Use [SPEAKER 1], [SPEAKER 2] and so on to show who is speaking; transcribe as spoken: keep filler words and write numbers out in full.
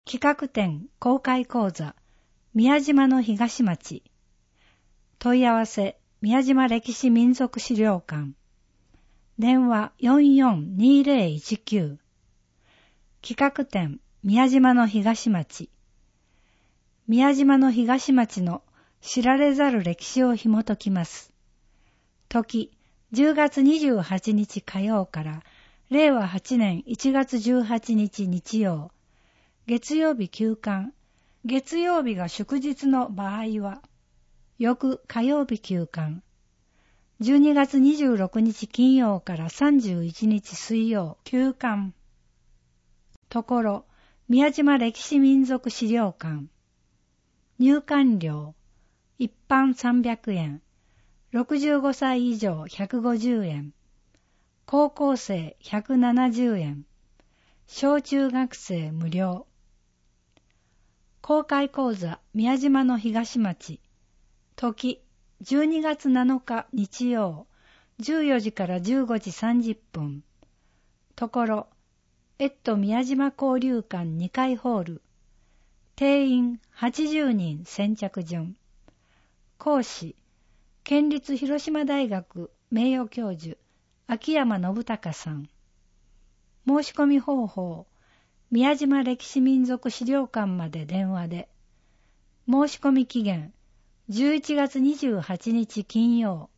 [SPEAKER 1] 企画展公開講座宮島の東町。問い合わせ宮島歴史民俗資料館。電話 よんよんにーぜろいちきゅう。企画展宮島の東町。宮島の東町の知られざる歴史を紐解きます。時じゅうがつにじゅうはちにち火曜かられいわはちねんいちがつじゅうはちにち日曜。月曜日休館。月曜日が祝日の場合は翌火曜日休館。じゅうにがつにじゅうろくにち金曜からさんじゅういちにち水曜休館。ところ宮島歴史民俗資料館。入館料一般さんびゃくえん、ろくじゅうごさい以上ひゃくごじゅうえん、高校生ひゃくななじゅうえん、小中学生無料。公開講座宮島の東町。時じゅうにがつなのか日曜じゅうよじからじゅうごじさんじゅっぷん。ところエット宮島交流館にかいホール。定員はちじゅうにん先着順。講師県立広島大学名誉教授秋山信孝さん。申し込み方法宮島歴史民俗資料館まで電話で。申し込み期限じゅういちがつにじゅうはちにち金曜